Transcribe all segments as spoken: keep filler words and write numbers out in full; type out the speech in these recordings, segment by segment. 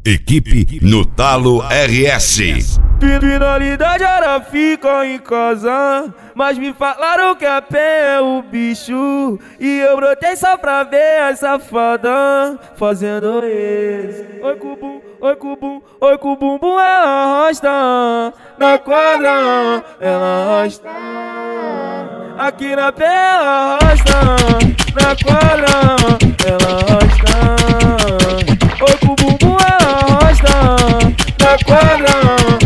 Equipe No Talo R S. Finalidade era ficar em casa, mas me falaram que a pé é o bicho. E eu brotei só pra ver a safada fazendo isso. Oi cubum, oi cubum, oi cubumbum, ela arrasta na quadra, ela arrasta. Aqui na pé ela arrasta, na quadra, ela arrasta. Oi cubumbum, ela arrasta na quadra.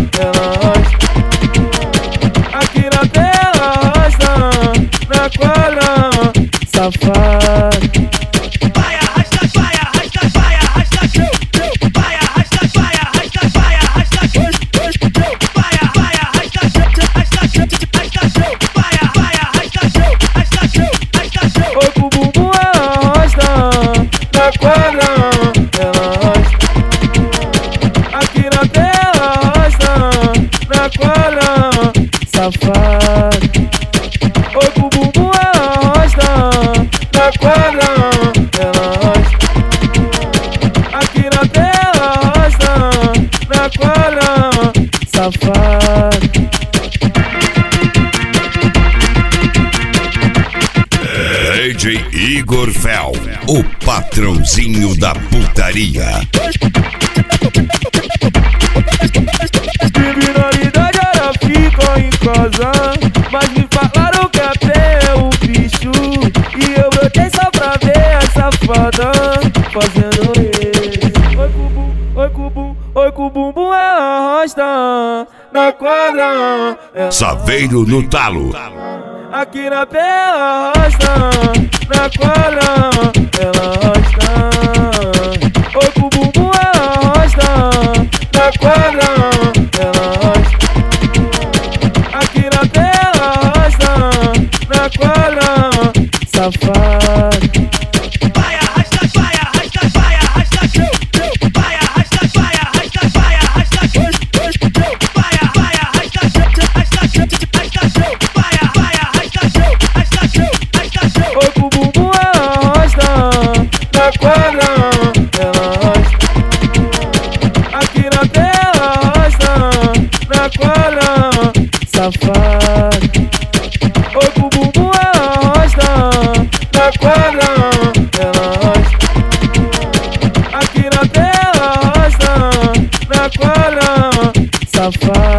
Safado. Vai arrasta, vai arrasta, vai arrasta, vai arrasta, vai arrasta, vai arrasta, vai vai arrasta, arrasta, vai vai arrasta, arrasta, oi pro bumbum ela arrasta na quadra, ela arrasta. Aqui na tela arrasta na quadra, safado. Oi pro bumbum ela arrasta na quadra, ela arrasta. Aqui na tela arrasta na quadra, safado. D J Igor Fel, o patrãozinho da putaria. Criminalidade era ficar em casa, mas me falaram que a pé é o bicho. E eu brotei só pra ver a safada fazendo isso. Oi cubum, oi cubum, oi cubumbum, ela arrasta na quadra, ela Saveiro no Talo. aqui na pé ela arrasta na quadra, ela arrasta. Oi cubumbum, ela arrasta na quadra, ela arrasta. Aqui na pé ela arrasta na quadra, safado. vai arrasta, vai arrasta, vai arrasta, vai arrasta, vai arrasta, vai arrasta, vai vai arrasta, arrasta, vai vai arrasta, Oi pro bumbum ela arrasta na quadra, ela arrasta. Aqui na tela arrasta na quadra, safado. Oi pro bumbum ela arrasta na quadra, ela arrasta. Aqui na tela arrasta na quadra, safado.